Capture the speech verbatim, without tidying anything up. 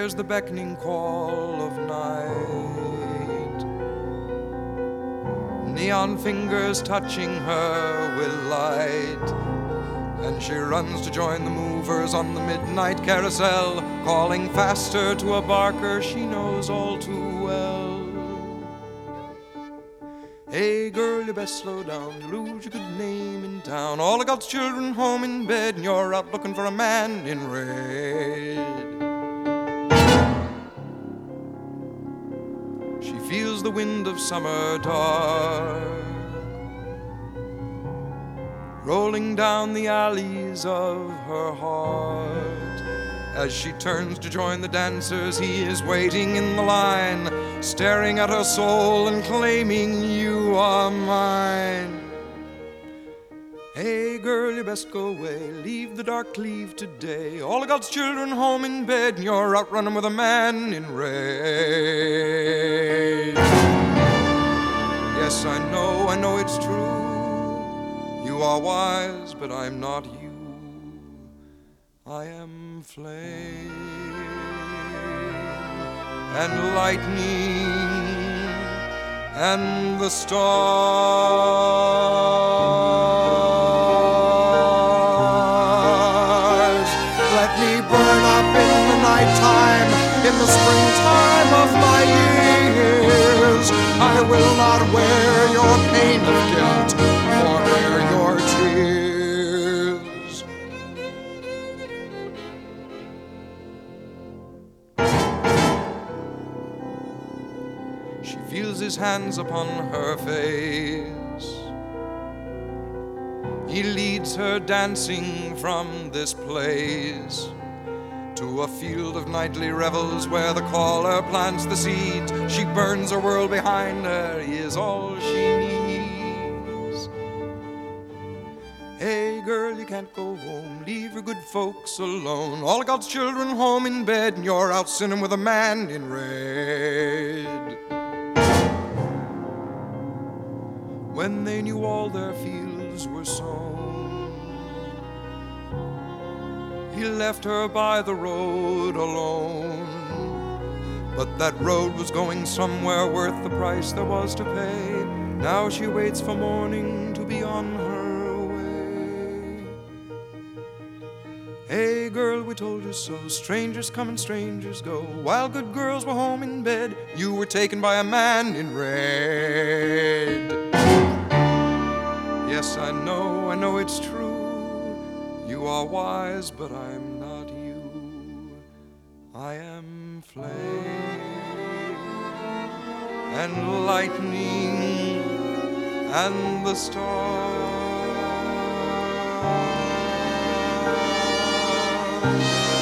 hears the beckoning call of night. Neon fingers touching her with light, and she runs to join the movers on the midnight carousel, calling faster to a barker she knows all too well. Hey girl, you best slow down, you lose your good name in town. All of God's children home in bed, and you're out looking for a man in red. She feels the wind of summer dark rolling down the alleys of her heart. As she turns to join the dancers, he is waiting in the line, staring at her soul and claiming, you are mine. Hey girl, you best go away, leave the dark cleave today. All of God's children home in bed, and you're out running with a man in red. Yes, I know, I know it's true. You are wise, but I'm not you. I am flame and lightning and the stars. Let me burn up in the nighttime, in the springtime of my years. I will not wear your pain of guilt or bear your tears. She feels his hands upon her face. He leads her dancing from this place to a field of nightly revels where the caller plants the seeds. She burns her world behind her, he is all she needs. Hey girl, you can't go home, leave your good folks alone. All of God's children home in bed, and you're out sinning with a man in red. When they knew all their fields were sown, he left her by the road alone. But that road was going somewhere worth the price there was to pay. Now she waits for morning to be on her way. Hey girl, we told you so. Strangers come and strangers go. While good girls were home in bed, you were taken by a man in red. Yes, I know, I know it's true. You are wise, but I'm not you. I am flame and lightning and the stars.